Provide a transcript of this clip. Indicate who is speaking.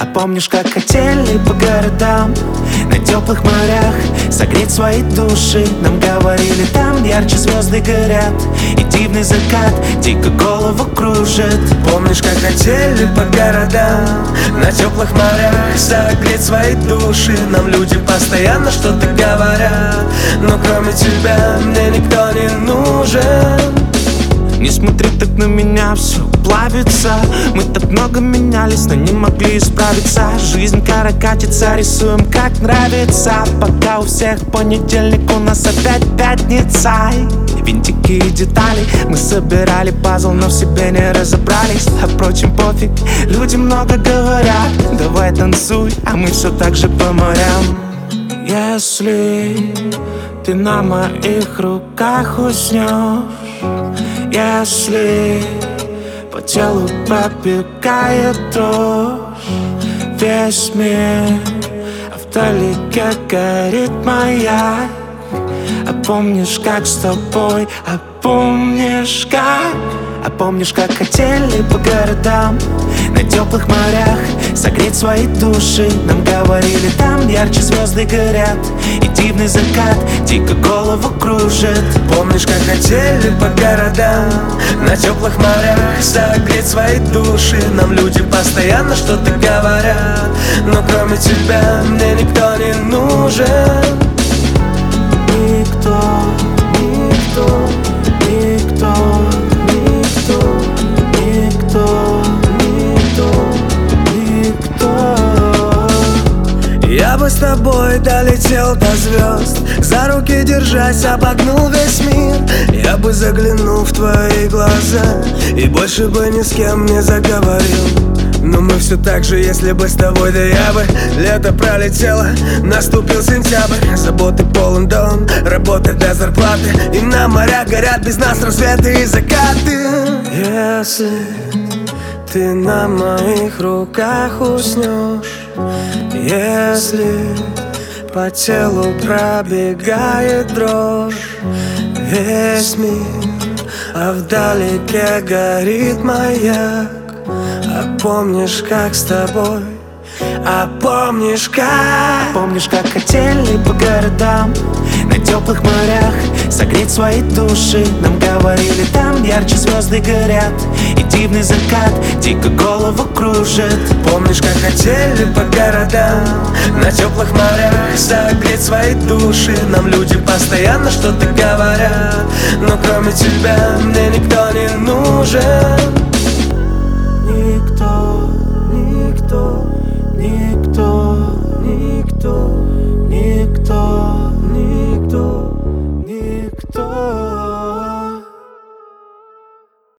Speaker 1: помнишь, как хотели по городам, на теплых морях согреть свои души? Нам говорили, там ярче звезды горят, и дивный закат дико голову кружит.
Speaker 2: Помнишь, как хотели по городам, на теплых морях согреть свои души? Нам люди постоянно что-то говорят, но кроме тебя мне никто не нужен.
Speaker 1: Не смотри так на меня, все плавится. Мы так много менялись, но не могли исправиться. Жизнь каракатица, рисуем как нравится. Пока у всех понедельник, у нас опять пятница. Винтики и детали, мы собирали пазл, но в себе не разобрались. А впрочем пофиг, люди много говорят. Давай танцуй, а мы все так же по морям. Если ты на моих руках уснешь, если по телу пробегает дрожь, весь мир, а вдалеке горит маяк. А помнишь, как с тобой, а помнишь, как хотели по городам, на теплых морях согреть свои души? Нам говорили, там ярче звезды горят, и дивный закат дико голову кружит.
Speaker 2: Помнишь, как хотели по городам, на теплых морях согреть свои души? Нам люди постоянно что-то говорят, но кроме тебя мне никто не нужен.
Speaker 1: Никто, никто, никто, никто, никто, никто, никто.
Speaker 2: Я бы с тобой долетел до звезд, за руки держась обогнул весь мир. Я бы заглянул в твои глаза и больше бы ни с кем не заговорил. Но мы все так же, если бы с тобой, да я бы. Лето пролетело, наступил сентябрь, заботы полон дом, работа до зарплаты, и на морях горят без нас рассветы и закаты. Если ты на моих руках уснешь, если по телу пробегает дрожь, весь мир, а вдалеке горит маяк. А помнишь, как с тобой, а помнишь,
Speaker 1: как хотели по городам, на теплых морях согреть свои души? Нам говорили, там ярче звезды горят, и дивный закат дико голову кружит.
Speaker 2: Помнишь, как хотели по городам, на теплых морях согреть свои души? Нам люди постоянно что-то говорят, но кроме тебя мне никто не нужен.